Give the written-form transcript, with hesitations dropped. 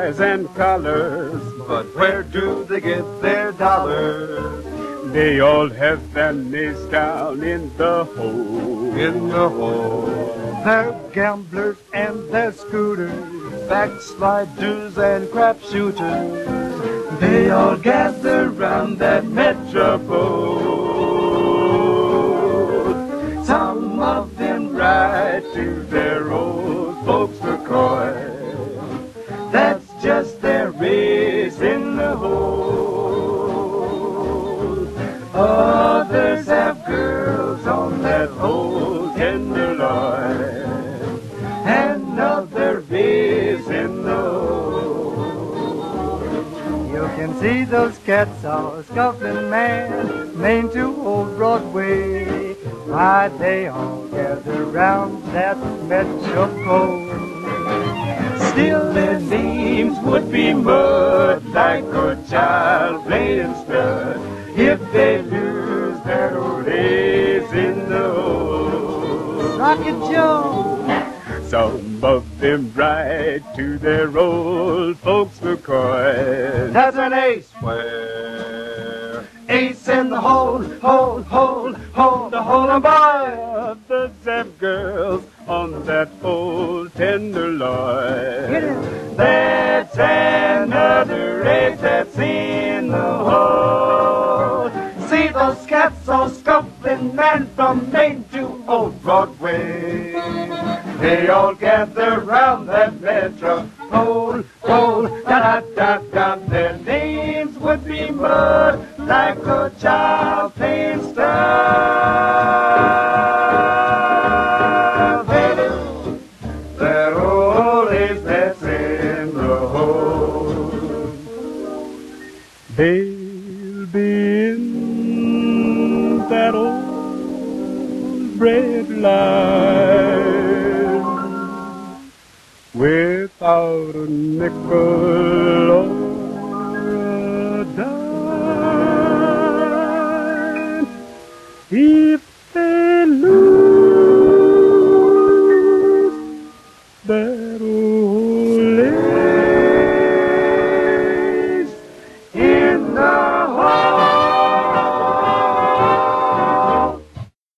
ties and collars, but where do they get their dollars? They all have their names down in the hole. In the hole. They're gamblers and they're scooters, backsliders and crap shooters. They all gather round that Metropole. Some of them ride to their old folks McCoy. That's just their race in the hole. Others have girls on that old Tenderloin, and other bays in the hole. You can see those cats all scuffling, man, Main to old Broadway. Why, they all gather round that Metropole. Still their names would be mud, like a child playing stud, if they lose their old days in the hole. Rocket Joe! Some of them ride to their old folks McCoy. That's an ace square. Ace in the hole, hole, hole, hole, the hole and by. Others have girls on that old Tenderloin. That's another ace that's in the hole. See those cats all scuffling, man, from Main to old Broadway. They all gather round that Metropole, hole, da-da-da-da. Their names would be mud, like a child playing stuff. They do that old ace that's in the hole. They'll be in that old bread line without a nickel